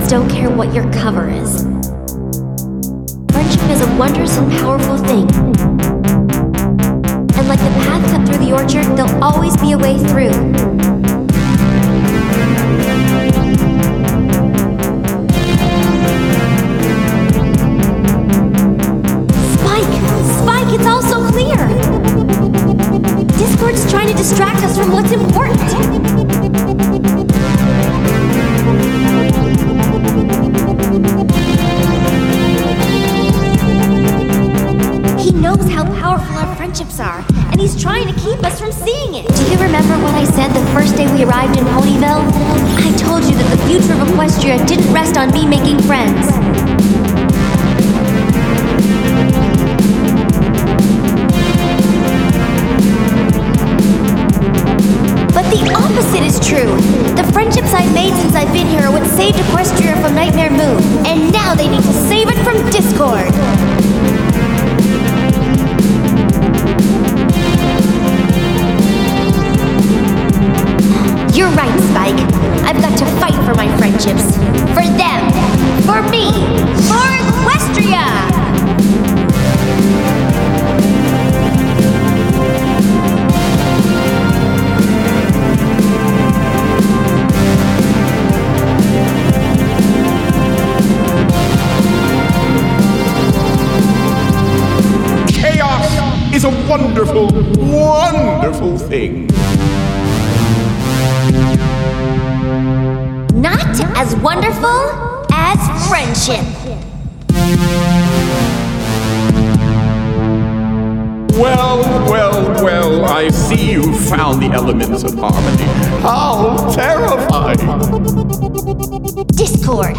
don't care what your cover is. Friendship is a wondrous and powerful thing. And like the path cut through the orchard, there'll always be a way through. Spike, it's all so clear! Discord's trying to distract us from what's important. He knows how powerful our friendships are, and he's trying to keep us from seeing it. Do you remember what I said the first day we arrived in Ponyville? I told you that the future of Equestria didn't rest on me making friends. But the opposite is true. The friendships I've made since I've been here are what saved Equestria from Nightmare Moon, and now they need to save it from Discord. You're right, Spike. I've got to fight for my friendships. For them. For me. For Equestria! Chaos is a wonderful, wonderful thing. Not as wonderful as friendship. Well, I see you found the elements of harmony. How terrifying! Discord.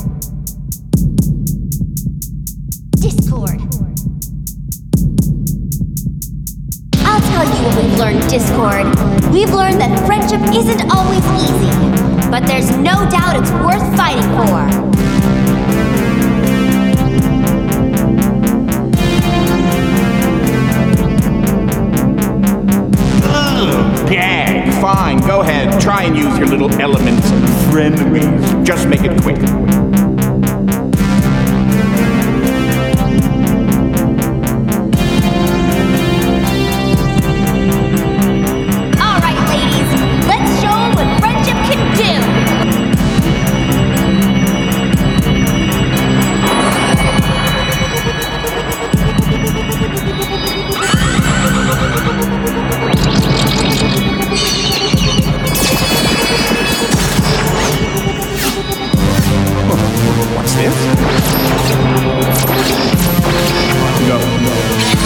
I'll tell you what we've learned, Discord. We've learned that friendship isn't always easy, but there's no doubt it's worth fighting for. Gag, fine, go ahead. Try and use your little elements of frenemies. Just make it quick. All right, ladies, let's show them what friendship can do. What's this? No.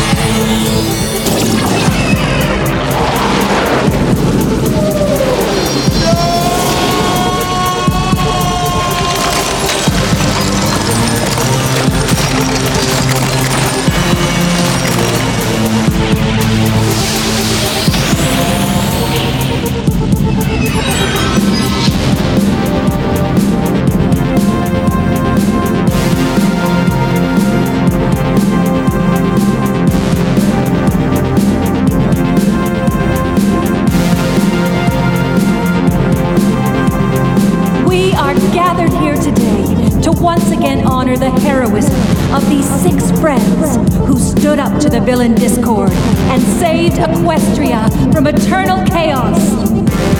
Gathered here today to once again honor the heroism of these 6 friends who stood up to the villain Discord and saved Equestria from eternal chaos.